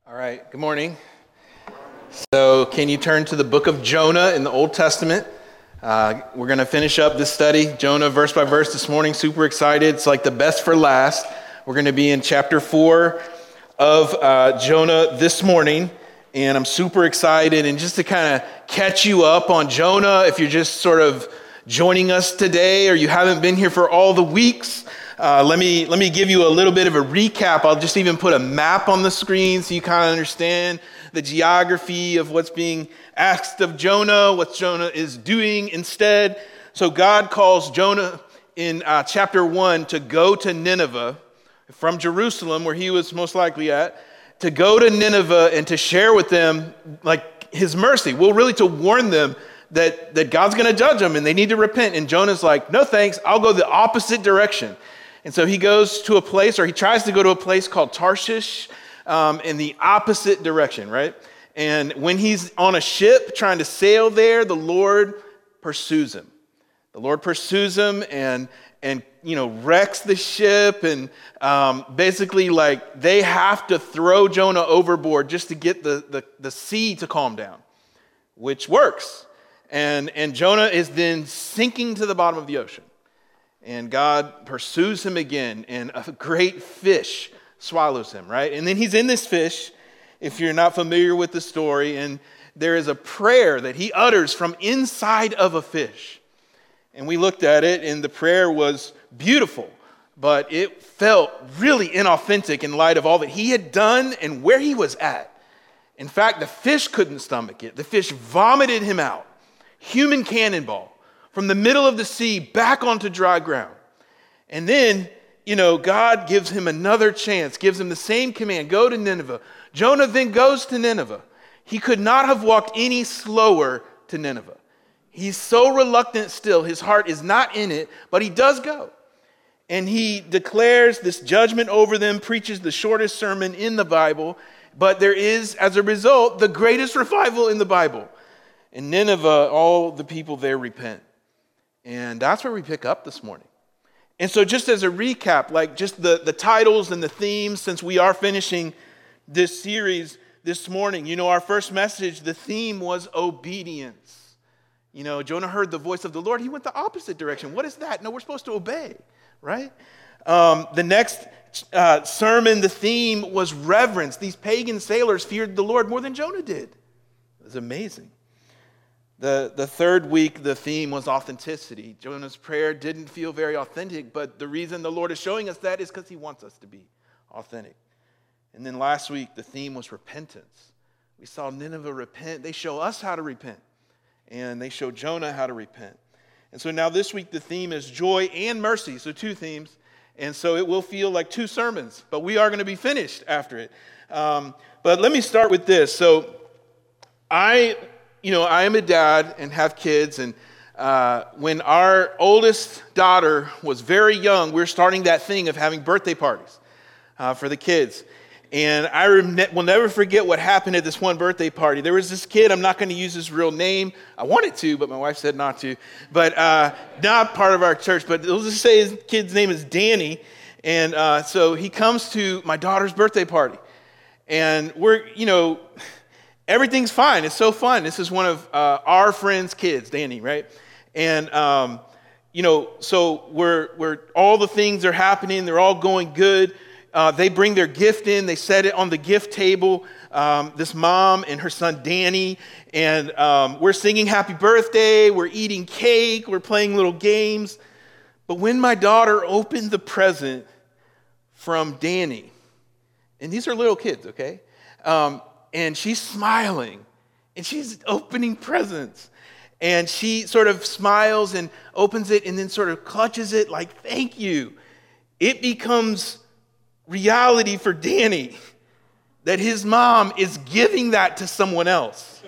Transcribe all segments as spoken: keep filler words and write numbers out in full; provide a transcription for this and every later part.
All right, good morning. So can you turn to the book of Jonah in the Old Testament? Uh, we're going to finish up this study, Jonah verse by verse this morning. Super excited. It's like the best for last. We're going to be in chapter four of uh, Jonah this morning, and I'm super excited. And just to kind of catch you up on Jonah, if you're just sort of joining us today or you haven't been here for all the weeks, Uh, let me let me give you a little bit of a recap. I'll just even put a map on the screen so you kind of understand the geography of what's being asked of Jonah, what Jonah is doing instead. So God calls Jonah in uh, chapter one to go to Nineveh from Jerusalem, where he was most likely at, to go to Nineveh and to share with them like his mercy. Well, really to warn them that, that God's going to judge them and they need to repent. And Jonah's like, no thanks, I'll go the opposite direction. And so he goes to a place, or he tries to go to a place called Tarshish um, in the opposite direction, right? And when he's on a ship trying to sail there, the Lord pursues him. The Lord pursues him and, and you know, wrecks the ship. And um, basically, like, they have to throw Jonah overboard just to get the, the, the sea to calm down, which works. And, and Jonah is then sinking to the bottom of the ocean. And God pursues him again, and a great fish swallows him, right? And then he's in this fish, if you're not familiar with the story, and there is a prayer that he utters from inside of a fish. And we looked at it, and the prayer was beautiful, but it felt really inauthentic in light of all that he had done and where he was at. In fact, the fish couldn't stomach it. The fish vomited him out. Human cannonball. From the middle of the sea back onto dry ground. And then, you know, God gives him another chance, gives him the same command, go to Nineveh. Jonah then goes to Nineveh. He could not have walked any slower to Nineveh. He's so reluctant still. His heart is not in it, but he does go. And he declares this judgment over them, preaches the shortest sermon in the Bible, but there is, as a result, the greatest revival in the Bible. In Nineveh, all the people there repent. And that's where we pick up this morning. And so just as a recap, like just the, the titles and the themes, since we are finishing this series this morning, you know, our first message, the theme was obedience. You know, Jonah heard the voice of the Lord. He went the opposite direction. What is that? No, we're supposed to obey, right? Um, the next uh, sermon, the theme was reverence. These pagan sailors feared the Lord more than Jonah did. It was amazing. The, the third week, the theme was authenticity. Jonah's prayer didn't feel very authentic, but the reason the Lord is showing us that is because he wants us to be authentic. And then last week, the theme was repentance. We saw Nineveh repent. They show us how to repent, and they show Jonah how to repent. And so now this week, the theme is joy and mercy, so two themes. And so it will feel like two sermons, but we are going to be finished after it. Um, but let me start with this. So I... You know, I am a dad and have kids, and uh, when our oldest daughter was very young, we were starting that thing of having birthday parties uh, for the kids. And I rem- will never forget what happened at this one birthday party. There was this kid, I'm not going to use his real name. I wanted to, but my wife said not to. But uh, not part of our church, but let's just say his kid's name is Danny. And uh, so he comes to my daughter's birthday party. And we're, you know... Everything's fine. It's so fun. This is one of uh, our friends' kids, Danny, right? And, um, you know, so we're, we're, all the things are happening. They're all going good. Uh, they bring their gift in. They set it on the gift table, um, this mom and her son, Danny. And um, we're singing happy birthday. We're eating cake. We're playing little games. But when my daughter opened the present from Danny, and these are little kids, okay? Um, And she's smiling, and she's opening presents. And she sort of smiles and opens it and then sort of clutches it like, thank you. It becomes reality for Danny that his mom is giving that to someone else.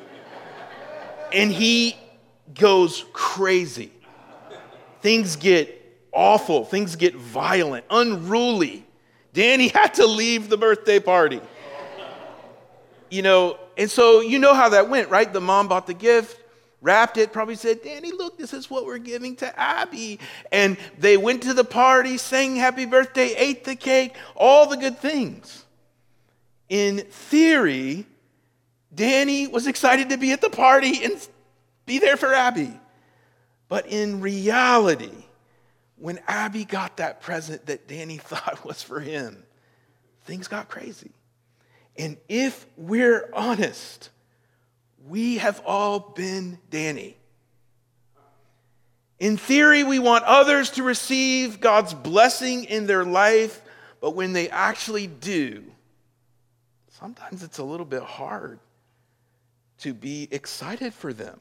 And he goes crazy. Things get awful. Things get violent, unruly. Danny had to leave the birthday party. You know, and so you know how that went, right? The mom bought the gift, wrapped it, probably said, Danny, look, this is what we're giving to Abby. And they went to the party, sang happy birthday, ate the cake, all the good things. In theory, Danny was excited to be at the party and be there for Abby. But in reality, when Abby got that present that Danny thought was for him, things got crazy. And if we're honest, we have all been Danny. In theory, we want others to receive God's blessing in their life, but when they actually do, sometimes it's a little bit hard to be excited for them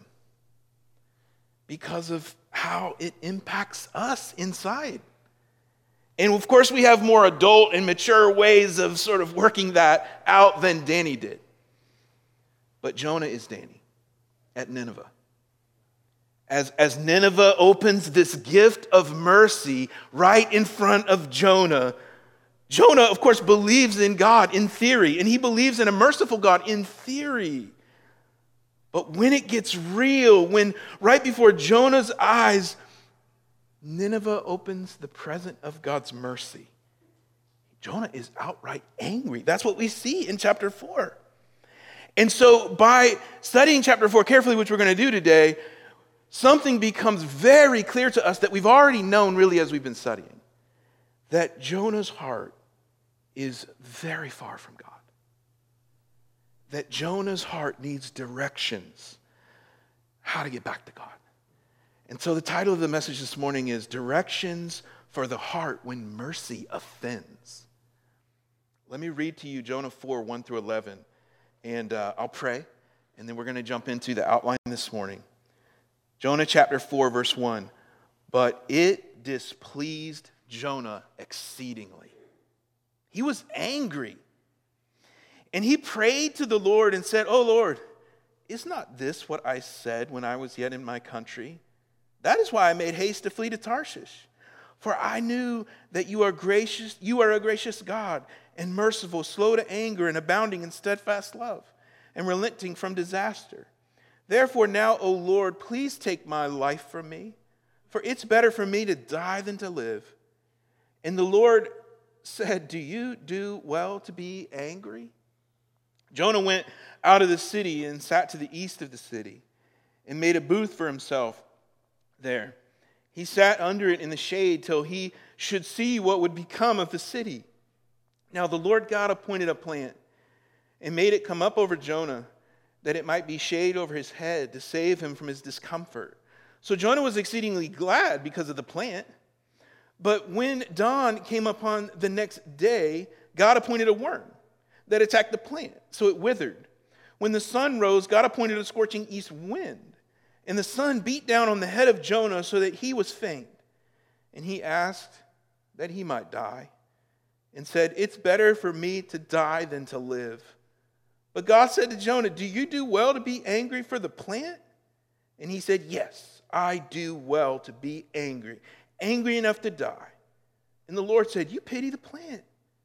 because of how it impacts us inside. And of course, we have more adult and mature ways of sort of working that out than Danny did. But Jonah is Danny at Nineveh. As, as Nineveh opens this gift of mercy right in front of Jonah, Jonah, of course, believes in God in theory, and he believes in a merciful God in theory. But when it gets real, when right before Jonah's eyes, Nineveh opens the present of God's mercy, Jonah is outright angry. That's what we see in chapter four. And so by studying chapter four carefully, which we're going to do today, something becomes very clear to us that we've already known really as we've been studying. That Jonah's heart is very far from God. That Jonah's heart needs directions how to get back to God. And so the title of the message this morning is Directions for the Heart When Mercy Offends. Let me read to you Jonah four, one through eleven, and uh, I'll pray, and then we're going to jump into the outline this morning. Jonah chapter four, verse one. But it displeased Jonah exceedingly. He was angry. And he prayed to the Lord and said, "O Lord, is not this what I said when I was yet in my country? That is why I made haste to flee to Tarshish. For I knew that you are gracious, you are a gracious God and merciful, slow to anger and abounding in steadfast love, and relenting from disaster. Therefore now, O Lord, please take my life from me, for it's better for me to die than to live." And the Lord said, "Do you do well to be angry?" Jonah went out of the city and sat to the east of the city and made a booth for himself there. He sat under it in the shade till he should see what would become of the city. Now the Lord God appointed a plant and made it come up over Jonah, that it might be shade over his head to save him from his discomfort. So Jonah was exceedingly glad because of the plant. But when dawn came upon the next day, God appointed a worm that attacked the plant, so it withered. When the sun rose, God appointed a scorching east wind, and the sun beat down on the head of Jonah so that he was faint. And he asked that he might die, and said, "It's better for me to die than to live." But God said to Jonah, "Do you do well to be angry for the plant?" And he said, "Yes, I do well to be angry, angry enough to die." And the Lord said, "You pity the plant,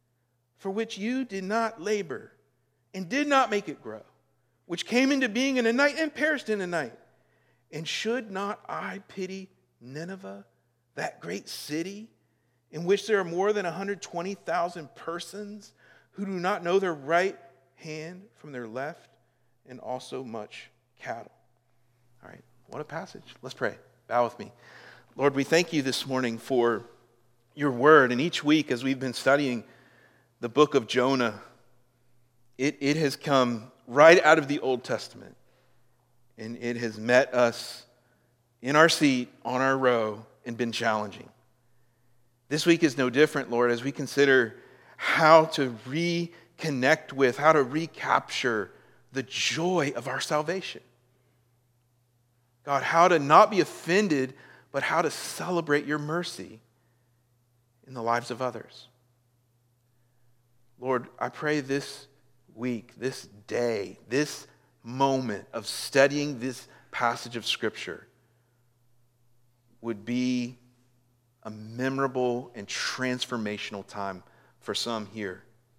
for which you did not labor and did not make it grow, which came into being in a night and perished in a night. And should not I pity Nineveh, that great city, in which there are more than one hundred twenty thousand persons who do not know their right hand from their left, and also much cattle?" All right, what a passage. Let's pray. Bow with me. Lord, we thank you this morning for your word. And each week as we've been studying the book of Jonah, it, it has come right out of the Old Testament. And it has met us in our seat, on our row, and been challenging. This week is no different, Lord, as we consider how to reconnect with, how to recapture the joy of our salvation. God, how to not be offended, but how to celebrate your mercy in the lives of others. Lord, I pray this week, this day, this moment of studying this passage of Scripture would be a memorable and transformational time for some here.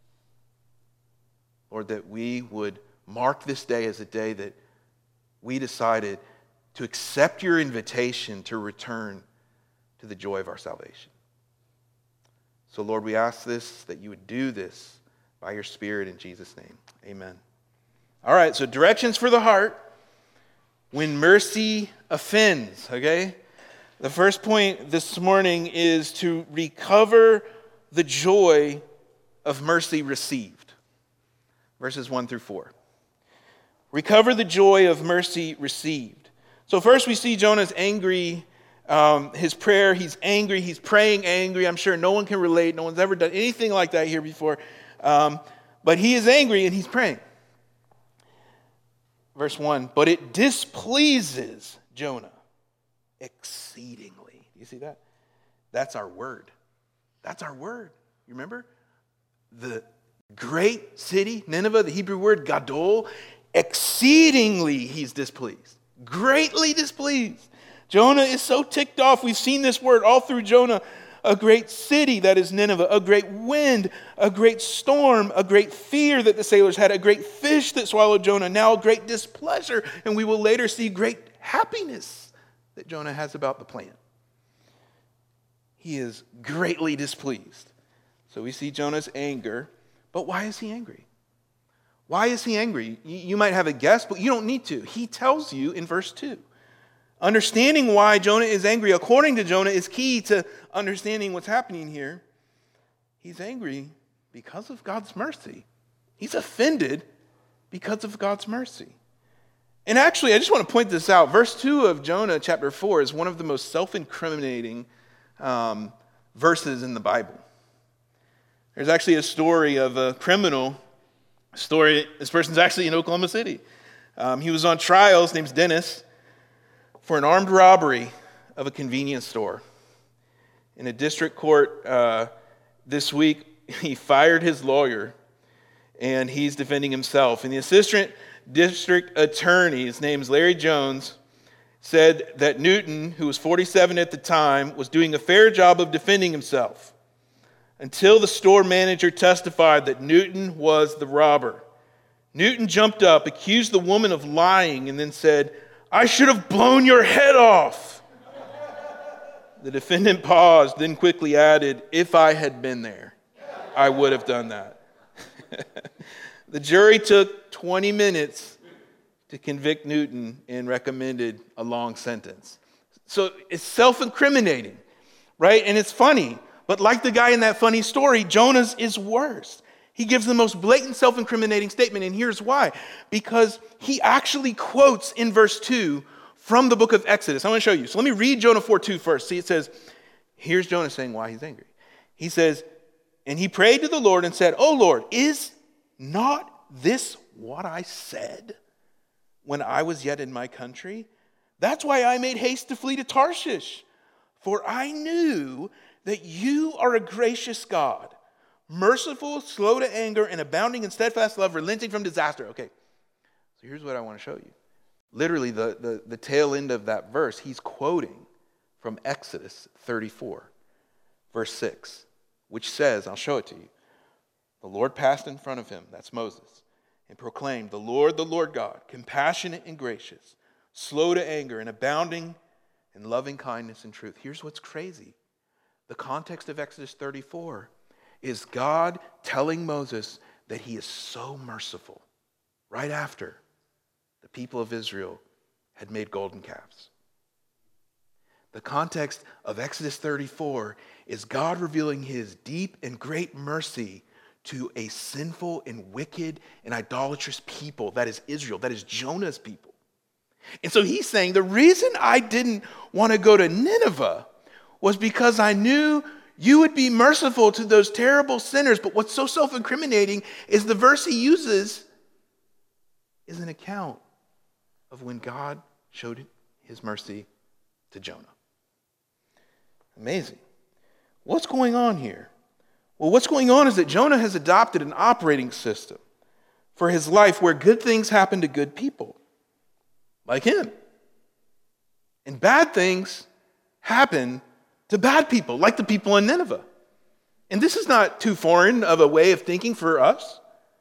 Lord, that we would mark this day as a day that we decided to accept your invitation to return to the joy of our salvation. So, Lord, we ask this, that you would do this by your Spirit in Jesus' name. Amen. All right, so directions for the heart when mercy offends, okay? The first point this morning is to recover the joy of mercy received. Verses one through four. Recover the joy of mercy received. So first we see Jonah's angry, um, his prayer, he's angry, he's praying angry. I'm sure no one can relate, no one's ever done anything like that here before. Um, but he is angry and he's praying. Verse one, but it displeases Jonah exceedingly. You see that? That's our word. That's our word. You remember? The great city, Nineveh, the Hebrew word gadol, exceedingly he's displeased. Greatly displeased. Jonah is so ticked off. We've seen this word all through Jonah. A great city, that is Nineveh, a great wind, a great storm, a great fear that the sailors had, a great fish that swallowed Jonah, now a great displeasure, and we will later see great happiness that Jonah has about the plan. He is greatly displeased. So we see Jonah's anger, but why is he angry? Why is he angry? You might have a guess, but you don't need to. He tells you in verse two. Understanding why Jonah is angry, according to Jonah, is key to understanding what's happening here. He's angry because of God's mercy. He's offended because of God's mercy. And actually, I just want to point this out. Verse two of Jonah chapter four is one of the most self-incriminating um, verses in the Bible. There's actually a story of a criminal. Story. This person's actually in Oklahoma City. Um, he was on trial. His name's Dennis, for an armed robbery of a convenience store. In a district court uh, this week, he fired his lawyer, and he's defending himself. And the assistant district attorney, his name's Larry Jones, said that Newton, who was forty-seven at the time, was doing a fair job of defending himself, until the store manager testified that Newton was the robber. Newton jumped up, accused the woman of lying, and then said, "I should have blown your head off." The defendant paused, then quickly added, "If I had been there, I would have done that." The jury took twenty minutes to convict Newton and recommended a long sentence. So it's self-incriminating, right? And it's funny. But like the guy in that funny story, Jonah's is worse. He gives the most blatant self-incriminating statement, and here's why. Because he actually quotes in verse two from the book of Exodus. I want to show you. So let me read Jonah four two first. See, it says, here's Jonah saying why he's angry. He says, and he prayed to the Lord and said, "O Lord, is not this what I said when I was yet in my country? That's why I made haste to flee to Tarshish. For I knew that you are a gracious God, merciful, slow to anger, and abounding in steadfast love, relenting from disaster." Okay, so here's what I want to show you. Literally, the, the, the tail end of that verse, he's quoting from Exodus thirty-four, verse six, which says, I'll show it to you. The Lord passed in front of him, that's Moses, and proclaimed, "The Lord, the Lord God, compassionate and gracious, slow to anger, and abounding in loving kindness and truth." Here's what's crazy. The context of Exodus thirty-four is God telling Moses that he is so merciful right after the people of Israel had made golden calves. The context of Exodus thirty-four is God revealing his deep and great mercy to a sinful and wicked and idolatrous people. That is Israel. That is Jonah's people. And so he's saying the reason I didn't want to go to Nineveh was because I knew you would be merciful to those terrible sinners. But what's so self-incriminating is the verse he uses is an account of when God showed his mercy to Jonah. Amazing. What's going on here? Well, what's going on is that Jonah has adopted an operating system for his life where good things happen to good people, like him. And bad things happen to bad people, like the people in Nineveh. And this is not too foreign of a way of thinking for us.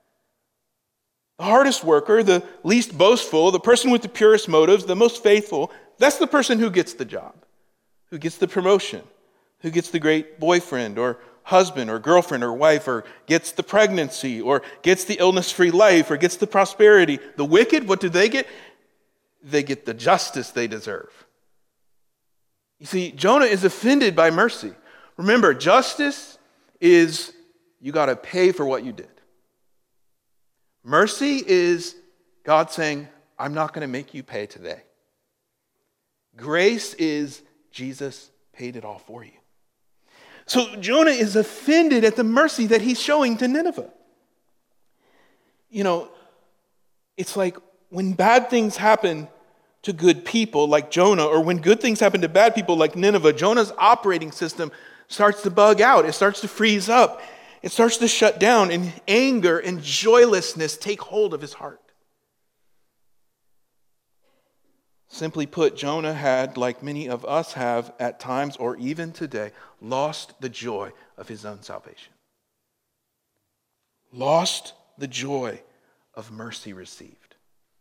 The hardest worker, the least boastful, the person with the purest motives, the most faithful, that's the person who gets the job, who gets the promotion, who gets the great boyfriend or husband or girlfriend or wife, or gets the pregnancy, or gets the illness-free life, or gets the prosperity. The wicked, what do they get? They get the justice they deserve. You see, Jonah is offended by mercy. Remember, justice is you got to pay for what you did. Mercy is God saying, I'm not going to make you pay today. Grace is Jesus paid it all for you. So Jonah is offended at the mercy that he's showing to Nineveh. You know, it's like when bad things happen to good people like Jonah, or when good things happen to bad people like Nineveh, Jonah's operating system starts to bug out. It starts to freeze up. It starts to shut down, and anger and joylessness take hold of his heart. Simply put, Jonah had, like many of us have at times, or even today, lost the joy of his own salvation. Lost the joy of mercy received.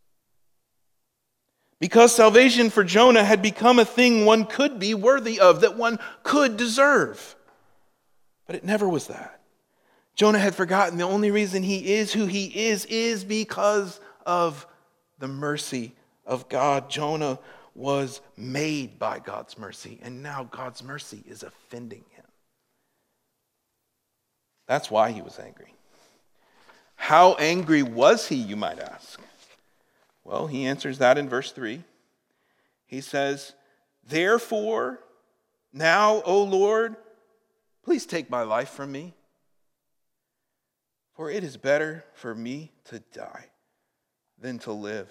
Because salvation for Jonah had become a thing one could be worthy of, that one could deserve. But it never was that. Jonah had forgotten the only reason he is who he is is because of the mercy of God. Jonah was made by God's mercy, and now God's mercy is offending him. That's why he was angry. How angry was he, you might ask? Well, he answers that in verse three. He says, "Therefore, now, O Lord, please take my life from me. For it is better for me to die than to live."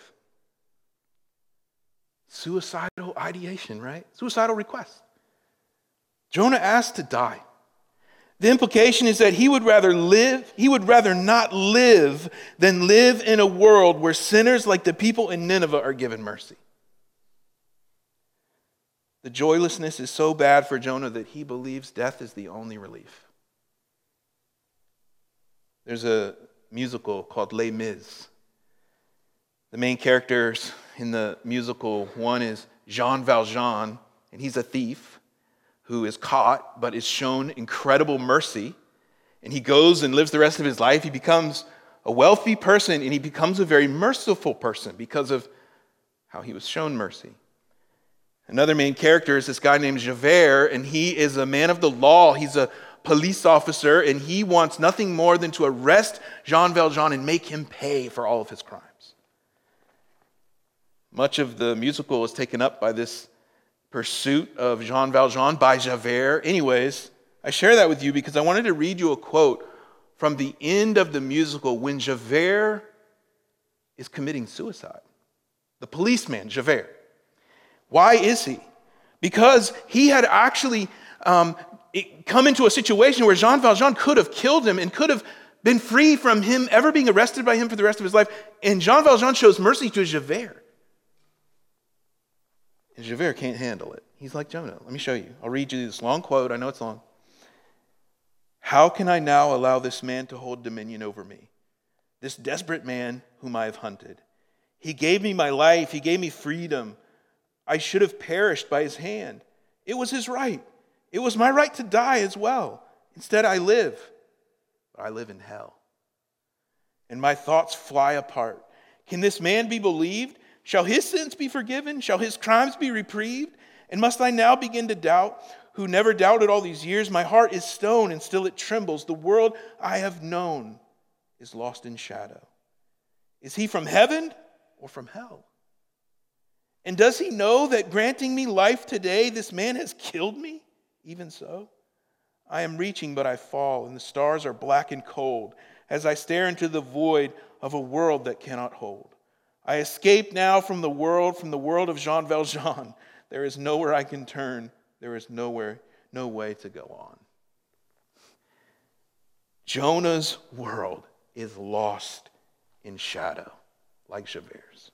Suicidal ideation, right? Suicidal request. Jonah asked to die. The implication is that he would rather live, he would rather not live than live in a world where sinners like the people in Nineveh are given mercy. The joylessness is so bad for Jonah that he believes death is the only relief. There's a musical called Les Mis. The main characters in the musical, one is Jean Valjean, and he's a thief who is caught but is shown incredible mercy. And he goes and lives the rest of his life. He becomes a wealthy person, and he becomes a very merciful person because of how he was shown mercy. Another main character is this guy named Javert, and he is a man of the law. He's a police officer, and he wants nothing more than to arrest Jean Valjean and make him pay for all of his crimes. Much of the musical is taken up by this pursuit of Jean Valjean by Javert. Anyways, I share that with you because I wanted to read you a quote from the end of the musical when Javert is committing suicide. The policeman, Javert. Why is he? Because he had actually um, come into a situation where Jean Valjean could have killed him and could have been free from him ever being arrested by him for the rest of his life. And Jean Valjean shows mercy to Javert. And Javert can't handle it. He's like Jonah. Let me show you. I'll read you this long quote. I know it's long. "How can I now allow this man to hold dominion over me? This desperate man whom I have hunted. He gave me my life. He gave me freedom. I should have perished by his hand. It was his right. It was my right to die as well. Instead, I live. But I live in hell. And my thoughts fly apart. Can this man be believed? Shall his sins be forgiven? Shall his crimes be reprieved? And must I now begin to doubt, who never doubted all these years? My heart is stone, and still it trembles. The world I have known is lost in shadow. Is he from heaven or from hell? And does he know that granting me life today, this man has killed me? Even so, I am reaching, but I fall, and the stars are black and cold as I stare into the void of a world that cannot hold. I escape now from the world, from the world of Jean Valjean. There is nowhere I can turn. There is nowhere, no way to go on." Jonah's world is lost in shadow, like Javert's.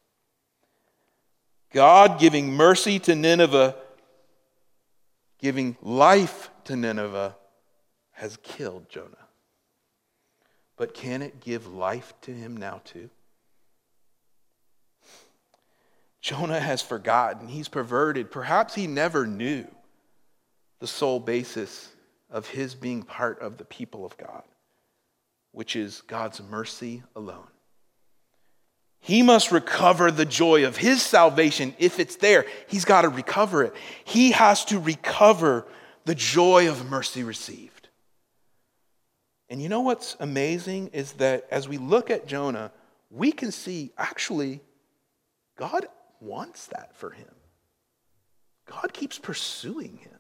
God giving mercy to Nineveh, giving life to Nineveh, has killed Jonah. But can it give life to him now too? Jonah has forgotten. He's perverted. Perhaps he never knew the sole basis of his being part of the people of God, which is God's mercy alone. He must recover the joy of his salvation. If it's there, he's got to recover it. He has to recover the joy of mercy received. And you know what's amazing is that as we look at Jonah, we can see actually God wants that for him. God keeps pursuing him.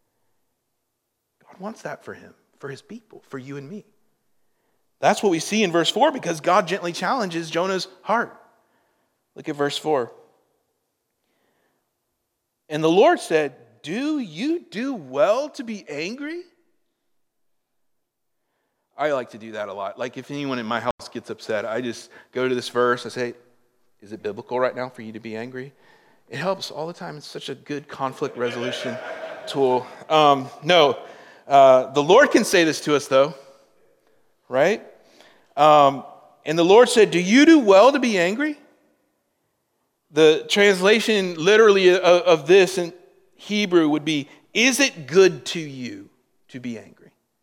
God wants that for him, for his people, for you and me. That's what we see in verse four because God gently challenges Jonah's heart. Look at verse four. And the Lord said, "Do you do well to be angry?" I like to do that a lot. Like if anyone in my house gets upset, I just go to this verse. I say, is it biblical right now for you to be angry? It helps all the time. It's such a good conflict resolution tool. Um, no, uh, the Lord can say this to us though, right? Um, and the Lord said, "Do you do well to be angry?" The translation literally of, of this in Hebrew would be, "Is it good to you to be angry?"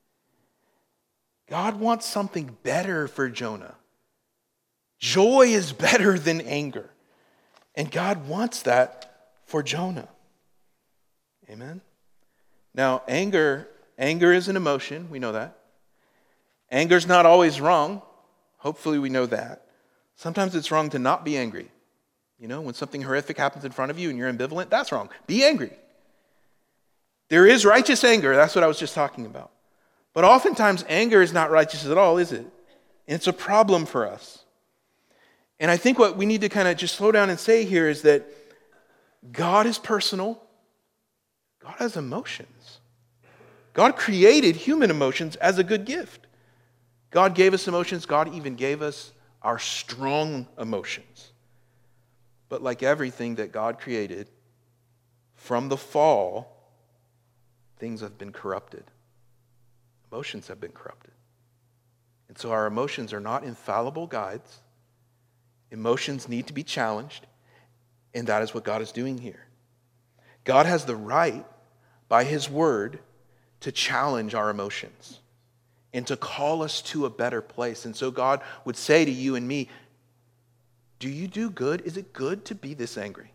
God wants something better for Jonah. Joy is better than anger. And God wants that for Jonah. Amen? Now, anger, anger is an emotion. We know that. Anger's not always wrong. Hopefully we know that. Sometimes it's wrong to not be angry. You know, when something horrific happens in front of you and you're ambivalent, that's wrong. Be angry. There is righteous anger. That's what I was just talking about. But oftentimes, anger is not righteous at all, is it? And it's a problem for us. And I think what we need to kind of just slow down and say here is that God is personal. God has emotions. God created human emotions as a good gift. God gave us emotions. God even gave us our strong emotions. But like everything that God created, from the fall, things have been corrupted. Emotions have been corrupted. And so our emotions are not infallible guides. Emotions need to be challenged, and that is what God is doing here. God has the right, by his word, to challenge our emotions and to call us to a better place. And so God would say to you and me, do you do good? Is it good to be this angry?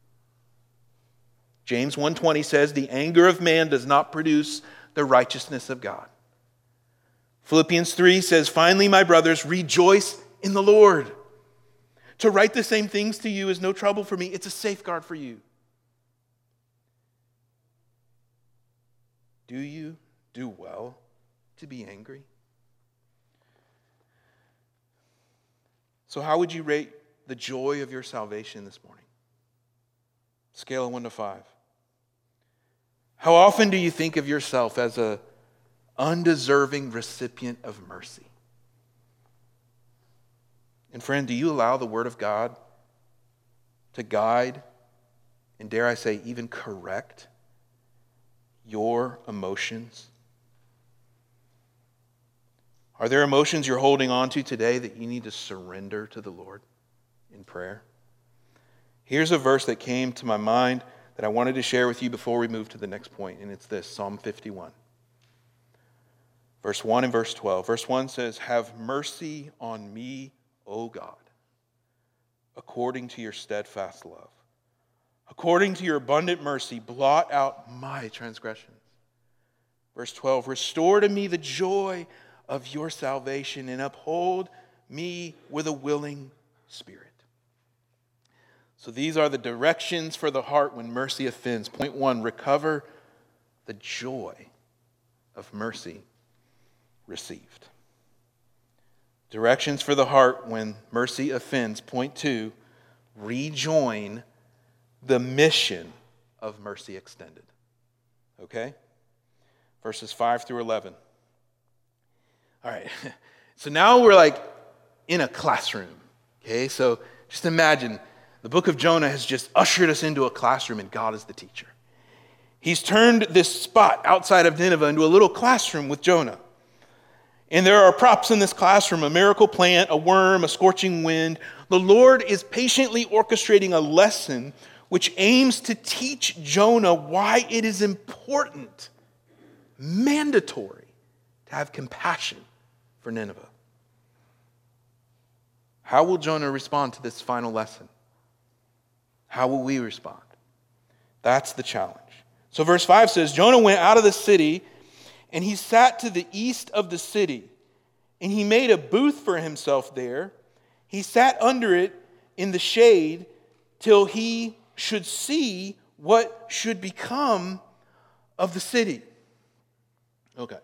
James one twenty says, the anger of man does not produce the righteousness of God. Philippians three says, finally, my brothers, rejoice in the Lord. To write the same things to you is no trouble for me. It's a safeguard for you. Do you do well to be angry? So how would you rate the joy of your salvation this morning? Scale of one to five. How often do you think of yourself as an undeserving recipient of mercy? And friend, do you allow the Word of God to guide and, dare I say, even correct your emotions? Are there emotions you're holding on to today that you need to surrender to the Lord in prayer? Here's a verse that came to my mind that I wanted to share with you before we move to the next point, and it's this, Psalm fifty-one. Verse one and verse twelve. Verse one says, have mercy on me, O God, according to your steadfast love. According to your abundant mercy, blot out my transgressions. Verse twelve, restore to me the joy of your salvation and uphold me with a willing spirit. So these are the directions for the heart when mercy offends. Point one, recover the joy of mercy received. Directions for the heart when mercy offends. Point two, rejoin the mission of mercy extended. Okay? Verses five through eleven. All right. So now we're like in a classroom. Okay? So just imagine the book of Jonah has just ushered us into a classroom and God is the teacher. He's turned this spot outside of Nineveh into a little classroom with Jonah. And there are props in this classroom, a miracle plant, a worm, a scorching wind. The Lord is patiently orchestrating a lesson which aims to teach Jonah why it is important. mandatory to have compassion for Nineveh. How will Jonah respond to this final lesson? How will we respond? That's the challenge. So verse five says, Jonah went out of the city, and he sat to the east of the city, and he made a booth for himself there. He sat under it in the shade till he should see what should become of the city. Okay.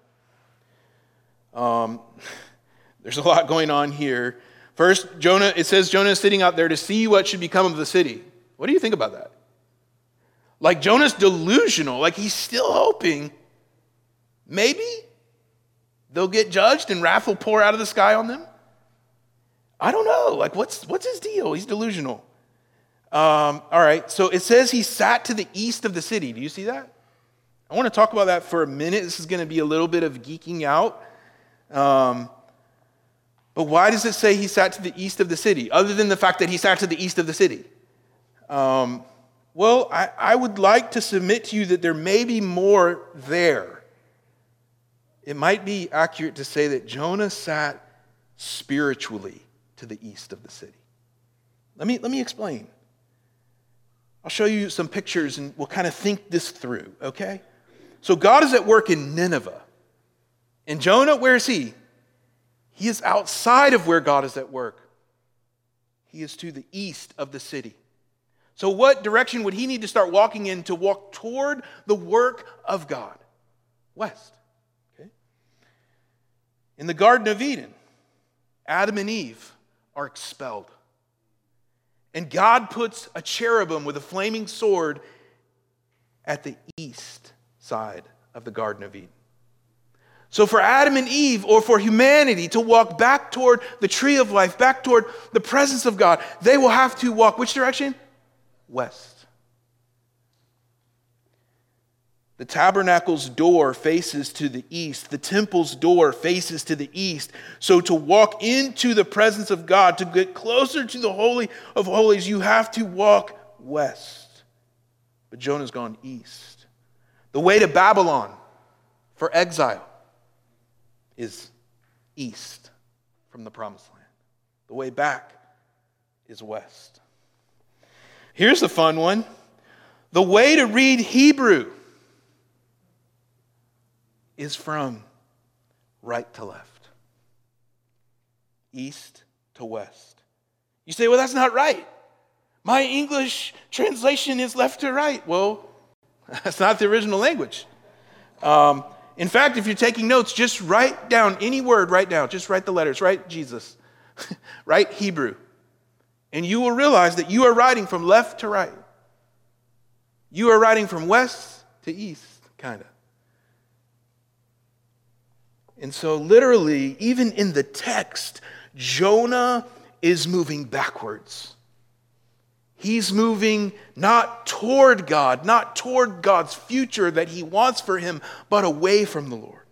Um, there's a lot going on here. First, Jonah, it says Jonah is sitting out there to see what should become of the city. What do you think about that? Like Jonah's delusional, like he's still hoping maybe they'll get judged and wrath will pour out of the sky on them. I don't know. Like what's what's his deal? He's delusional. Um, all right, so it says he sat to the east of the city. Do you see that? I want to talk about that for a minute. This is going to be a little bit of geeking out. Um, but why does it say he sat to the east of the city, other than the fact that he sat to the east of the city? Um, well, I, I would like to submit to you that there may be more there. It might be accurate to say that Jonah sat spiritually to the east of the city. Let me, let me explain. I'll show you some pictures and we'll kind of think this through, okay? So God is at work in Nineveh. And Jonah, where is he? He is outside of where God is at work. He is to the east of the city. So what direction would he need to start walking in to walk toward the work of God? West. Okay. In the Garden of Eden, Adam and Eve are expelled. And God puts a cherubim with a flaming sword at the east side of the Garden of Eden. So for Adam and Eve, or for humanity to walk back toward the tree of life, back toward the presence of God, they will have to walk which direction? West. The tabernacle's door faces to the east. The temple's door faces to the east. So to walk into the presence of God, to get closer to the Holy of Holies, you have to walk west. But Jonah's gone east. The way to Babylon for exile is east from the promised land. The way back is west. Here's the fun one. The way to read Hebrew is from right to left. East to west. You say, well, that's not right. My English translation is left to right. Well, that's not the original language. Um, in fact, if you're taking notes, just write down any word right now. Just write the letters. Write Jesus. Write Hebrew. And you will realize that you are writing from left to right. You are writing from west to east, kind of. And so literally, even in the text, Jonah is moving backwards. He's moving not toward God, not toward God's future that he wants for him, but away from the Lord.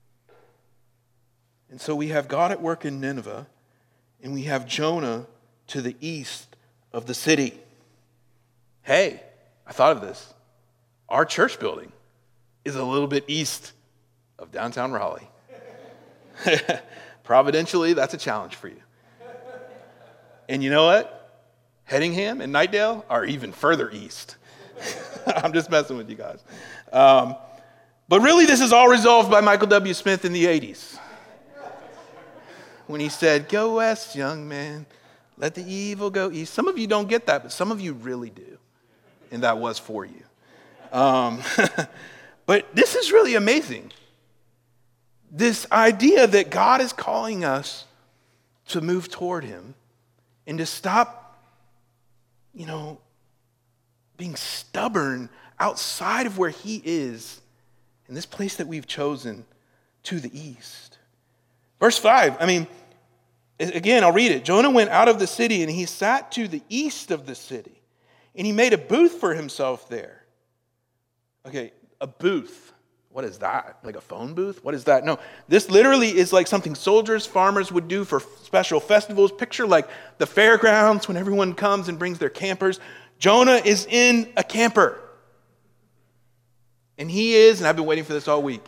And so we have God at work in Nineveh, and we have Jonah to the east of the city. Hey, I thought of this. Our church building is a little bit east of downtown Raleigh. Providentially, that's a challenge for you. And you know what? Hedingham and Nightdale are even further east. I'm just messing with you guys. Um, but really, this is all resolved by Michael W. Smith in the eighties. When he said, "Go west, young man. Let the evil go east." Some of you don't get that, but some of you really do. And that was for you. Um, but this is really amazing. This idea that God is calling us to move toward him and to stop, you know, being stubborn outside of where he is in this place that we've chosen to the east. Verse five, I mean, again, I'll read it. Jonah went out of the city and he sat to the east of the city and he made a booth for himself there. Okay, a booth. What is that? Like a phone booth? What is that? No, this literally is like something soldiers, farmers would do for special festivals. Picture like the fairgrounds when everyone comes and brings their campers. Jonah is in a camper. And he is, and I've been waiting for this all week,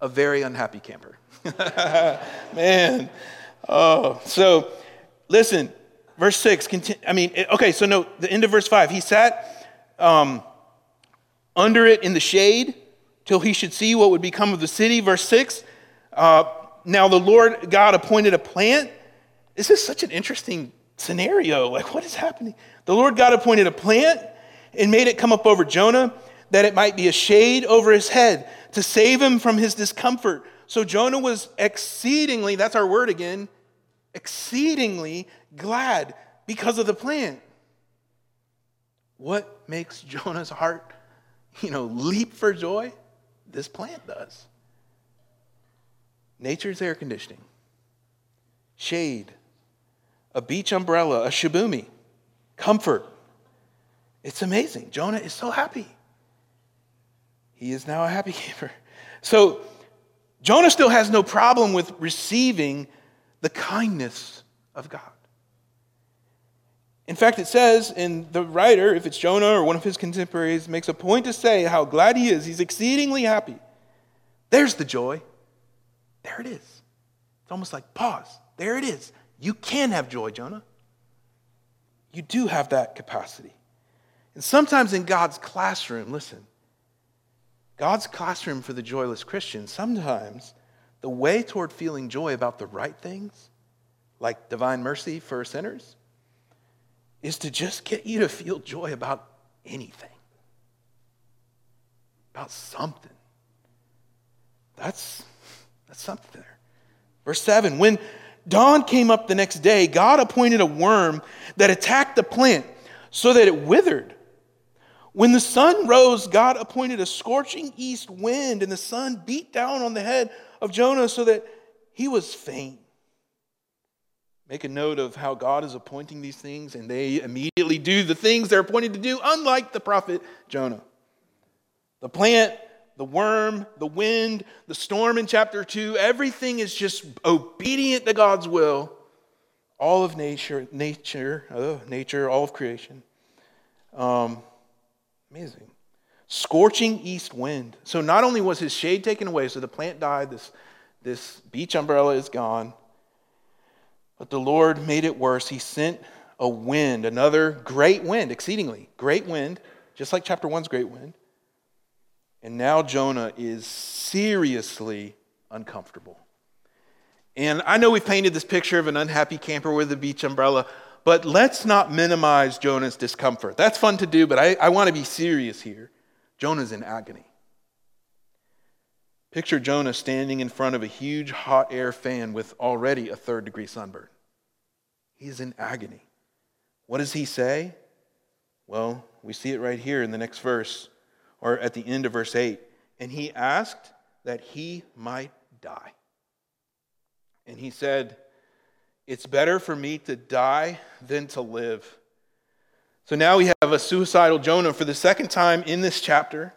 a very unhappy camper. Man. Oh, so listen, verse six, continue, I mean, okay, so no, the end of verse five, he sat um, under it in the shade till he should see what would become of the city. Verse six, uh, now the Lord God appointed a plant. This is such an interesting scenario. Like, what is happening? The Lord God appointed a plant and made it come up over Jonah, that it might be a shade over his head to save him from his discomfort. So Jonah was exceedingly, that's our word again, exceedingly glad because of the plant. What makes Jonah's heart, you know, leap for joy? This plant does. Nature's air conditioning, shade, a beach umbrella, a shibumi, comfort. It's amazing. Jonah is so happy. He is now a happy camper. So Jonah still has no problem with receiving the kindness of God. In fact, it says, and the writer, if it's Jonah or one of his contemporaries, makes a point to say how glad he is. He's exceedingly happy. There's the joy. There it is. It's almost like pause. There it is. You can have joy, Jonah. You do have that capacity. And sometimes in God's classroom, listen, God's classroom for the joyless Christian, sometimes the way toward feeling joy about the right things, like divine mercy for sinners, is to just get you to feel joy about anything, about something. That's, that's something there. Verse seven, when dawn came up the next day, God appointed a worm that attacked the plant so that it withered. When the sun rose, God appointed a scorching east wind, and the sun beat down on the head of Jonah so that he was faint. Make a note of how God is appointing these things, and they immediately do the things they're appointed to do, unlike the prophet Jonah. The plant, the worm, the wind, the storm in chapter two, everything is just obedient to God's will. All of nature, nature, oh, nature, all of creation. Um, amazing. Scorching east wind. So not only was his shade taken away, so the plant died, this, this beach umbrella is gone, but the Lord made it worse. He sent a wind, another great wind, exceedingly great wind, just like chapter one's great wind. And now Jonah is seriously uncomfortable. And I know we've painted this picture of an unhappy camper with a beach umbrella, but let's not minimize Jonah's discomfort. That's fun to do, but I, I want to be serious here. Jonah's in agony. Picture Jonah standing in front of a huge hot air fan with already a third degree sunburn. He's in agony. What does he say? Well, we see it right here in the next verse, or at the end of verse eight. And he asked that he might die. And he said, it's better for me to die than to live. So now we have a suicidal Jonah for the second time in this chapter.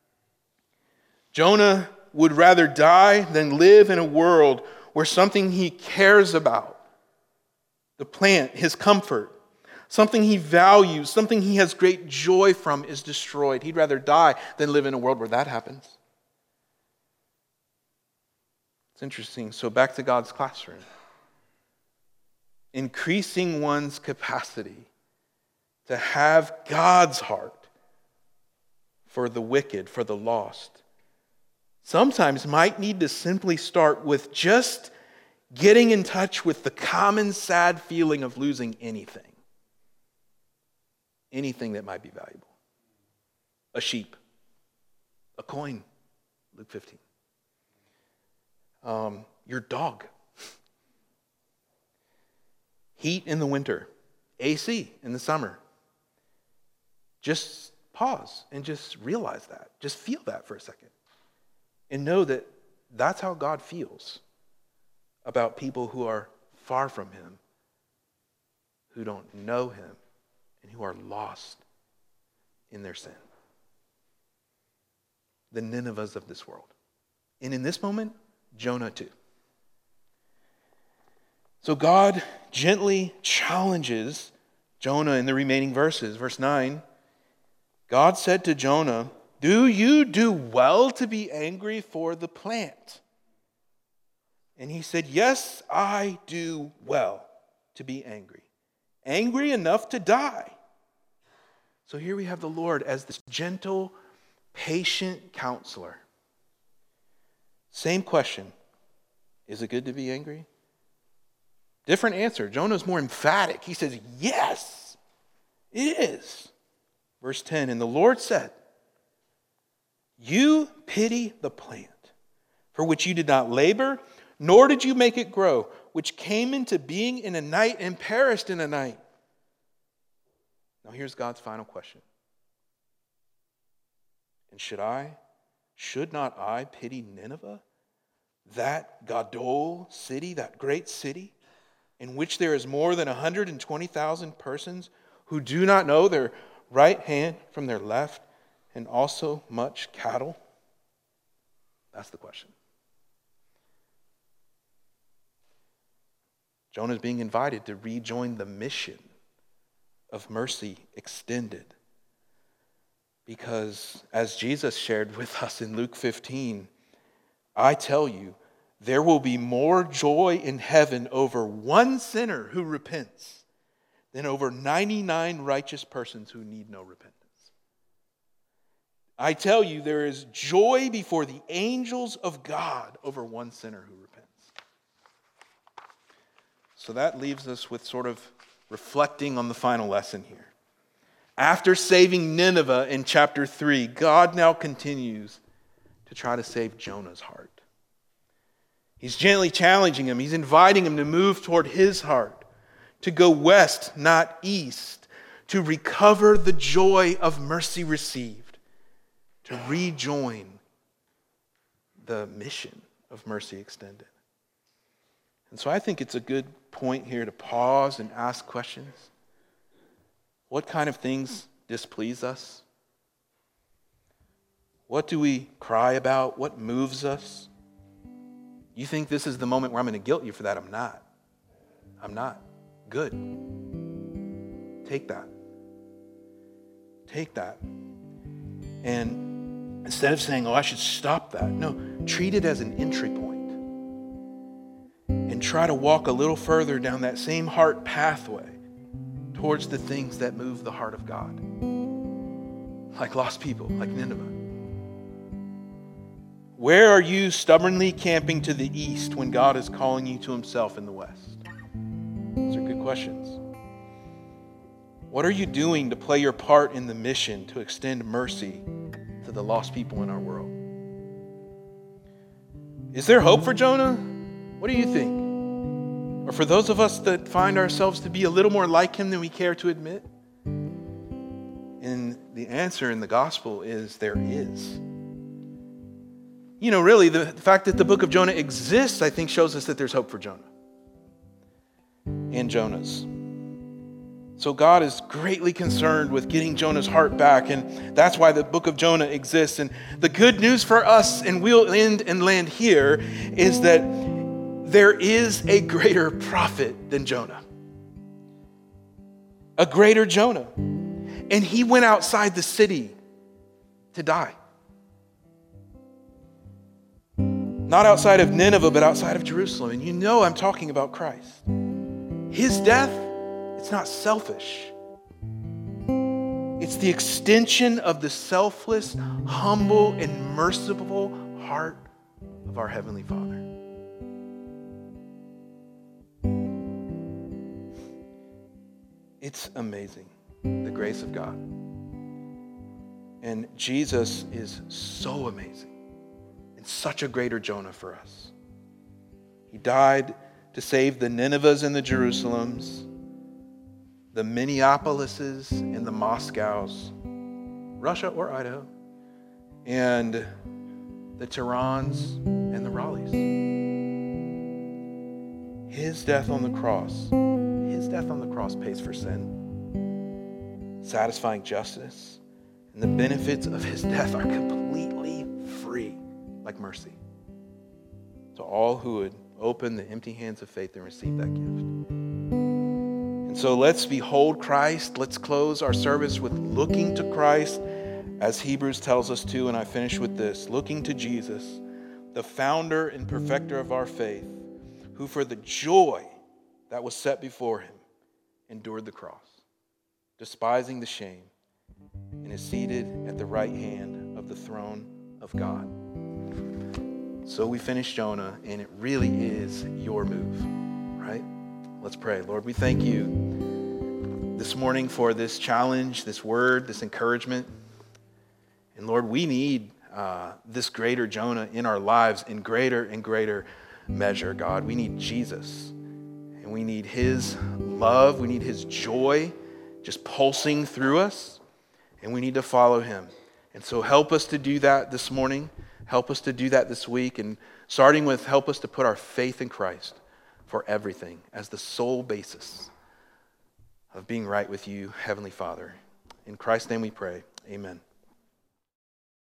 Jonah would rather die than live in a world where something he cares about, the plant, his comfort, something he values, something he has great joy from, is destroyed. He'd rather die than live in a world where that happens. It's interesting. So back to God's classroom. Increasing one's capacity to have God's heart for the wicked, for the lost, sometimes might need to simply start with just getting in touch with the common sad feeling of losing anything. Anything that might be valuable. A sheep. A coin. Luke fifteen. Um, your dog. Heat in the winter. A C in the summer. Just pause and just realize that. Just feel that for a second. And know that that's how God feels about people who are far from him, who don't know him, and who are lost in their sin. The Ninevehs of this world. And in this moment, Jonah too. So God gently challenges Jonah in the remaining verses. Verse nine, God said to Jonah, do you do well to be angry for the plant? And he said, yes, I do well to be angry. Angry enough to die. So here we have the Lord as this gentle, patient counselor. Same question. Is it good to be angry? Different answer. Jonah's more emphatic. He says, yes, it is. Verse ten, and the Lord said, you pity the plant for which you did not labor, nor did you make it grow, which came into being in a night and perished in a night. Now here's God's final question. And should I, should not I pity Nineveh, that Gadol city, that great city, in which there is more than one hundred twenty thousand persons who do not know their right hand from their left, and also much cattle? That's the question. Jonah is being invited to rejoin the mission of mercy extended. Because as Jesus shared with us in Luke fifteen, I tell you, there will be more joy in heaven over one sinner who repents than over ninety-nine righteous persons who need no repentance. I tell you, there is joy before the angels of God over one sinner who repents. So that leaves us with sort of reflecting on the final lesson here. After saving Nineveh in chapter three, God now continues to try to save Jonah's heart. He's gently challenging him. He's inviting him to move toward his heart, to go west, not east, to recover the joy of mercy received, to rejoin the mission of mercy extended. And so I think it's a good point here to pause and ask questions. What kind of things displease us? What do we cry about? What moves us? You think this is the moment where I'm going to guilt you for that? I'm not. I'm not. Good. Take that. Take that. And instead of saying, oh, I should stop that, no, treat it as an entry point. And try to walk a little further down that same heart pathway towards the things that move the heart of God. Like lost people, like Nineveh. Where are you stubbornly camping to the east when God is calling you to himself in the west? Those are good questions. What are you doing to play your part in the mission to extend mercy to the lost people in our world? Is there hope for Jonah? What do you think? Or for those of us that find ourselves to be a little more like him than we care to admit? And the answer in the gospel is there is. You know, really, the fact that the book of Jonah exists, I think, shows us that there's hope for Jonah and Jonah's. So God is greatly concerned with getting Jonah's heart back, and that's why the book of Jonah exists. And the good news for us, and we'll end and land here, is that there is a greater prophet than Jonah. A greater Jonah. And he went outside the city to die. Not outside of Nineveh, but outside of Jerusalem. And you know I'm talking about Christ. His death, it's not selfish. It's the extension of the selfless, humble, and merciful heart of our Heavenly Father. It's amazing, the grace of God. And Jesus is so amazing. Such a greater Jonah for us. He died to save the Ninevehs and the Jerusalems, the Minneapolises and the Moscows, Russia or Idaho, and the Teherans and the Raleighs. His death on the cross, his death on the cross pays for sin, satisfying justice, and the benefits of his death are completely free. Like mercy to all who would open the empty hands of faith and receive that gift. And so let's behold Christ. Let's close our service with looking to Christ, as Hebrews tells us to. And I finish with this: looking to Jesus, the founder and perfecter of our faith, who for the joy that was set before him endured the cross, despising the shame, and is seated at the right hand of the throne of God. So we finish Jonah, and it really is your move, right? Let's pray. Lord, we thank you this morning for this challenge, this word, this encouragement. And Lord, we need uh, this greater Jonah in our lives in greater and greater measure, God. We need Jesus, and we need his love. We need his joy just pulsing through us, and we need to follow him. And so help us to do that this morning. Help us to do that this week. And starting with, help us to put our faith in Christ for everything as the sole basis of being right with you, Heavenly Father. In Christ's name we pray. Amen.